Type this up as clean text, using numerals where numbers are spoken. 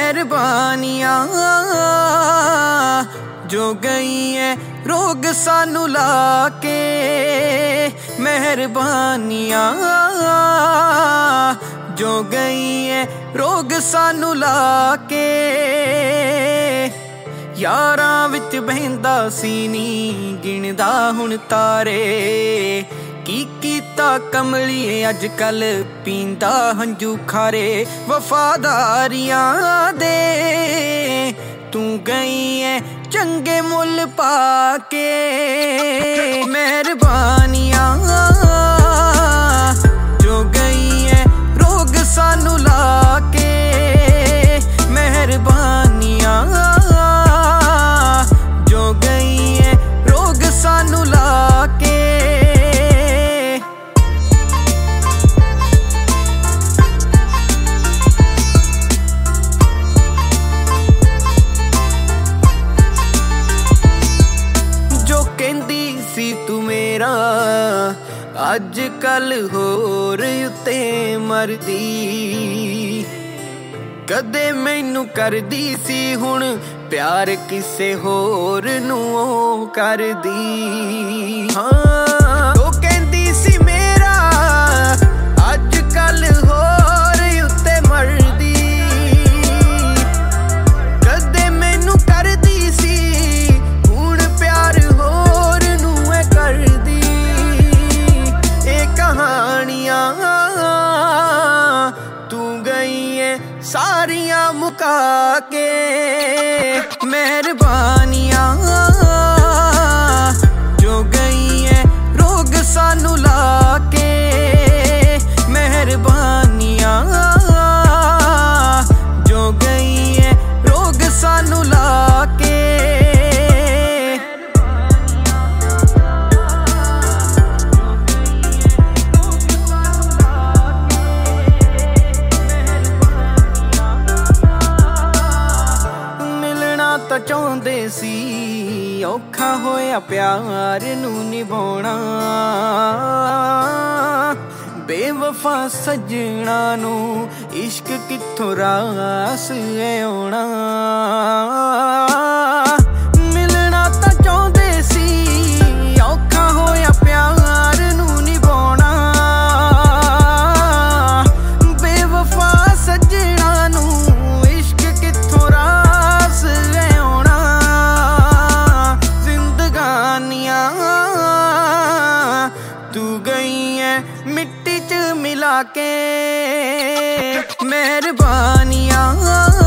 मेहरबानियां जो गई है रोग सानू लाके, मेहरबानियां जो गई है रोग सानू लाके। यारां विच बहिंदा सी नी गिणदा हुण तारे, की कीता कमलिए अजकल पींदा हंजू खारे। वफादारियां दे तू गई है चंगे मुल पाके, मेहरबानियां जो गई है रोग सानू लाके, मेहरबानियां जो गई है रोग सानू लाके। तू मेरा अज कल होर उत्ते मरदी, कदे मैनू करदी सी हुण प्यार किसे होर नू करदी। हाँ वो कहंदी सी मेरा अज कल होर उत्ते मरदी, कदे मैनू करदी सी हुण प्यार होर नू करदी। ए कहानियां तू गई है सारियां मुका के, मेहरबानियां जो गई है रोग सानू लाके, मेहरबानियां जो गई है रोग सानू लाके। ਤਾਂ ਚਾਹੁੰਦੇ ਸੀ ਔਖਾ ਹੋਇਆ ਪਿਆਰ ਨੂੰ ਨਿਭਾਉਣਾ, ਬੇਵਫਾ ਸੱਜਣਾ ਨੂੰ ਇਸ਼ਕ ਕਿੱਥੋਂ ਰਾਸ ਆਉਣਾ। ਮਿਲਣਾ ਤਾਂ ਚਾਹੁੰਦੇ ਸੀ ਔਖਾ ਹੋਇਆ ਪਿਆਰ ਨੂੰ ਨਿਭਾਉਣਾ, ਬੇਵਫਾ ਸੱਜਣਾ ਨੂੰ ਇਸ਼ਕ ਕਿੱਥੋਂ ਰਾਸ तू गई है मिट्टी च मिला के, मेहरबानियां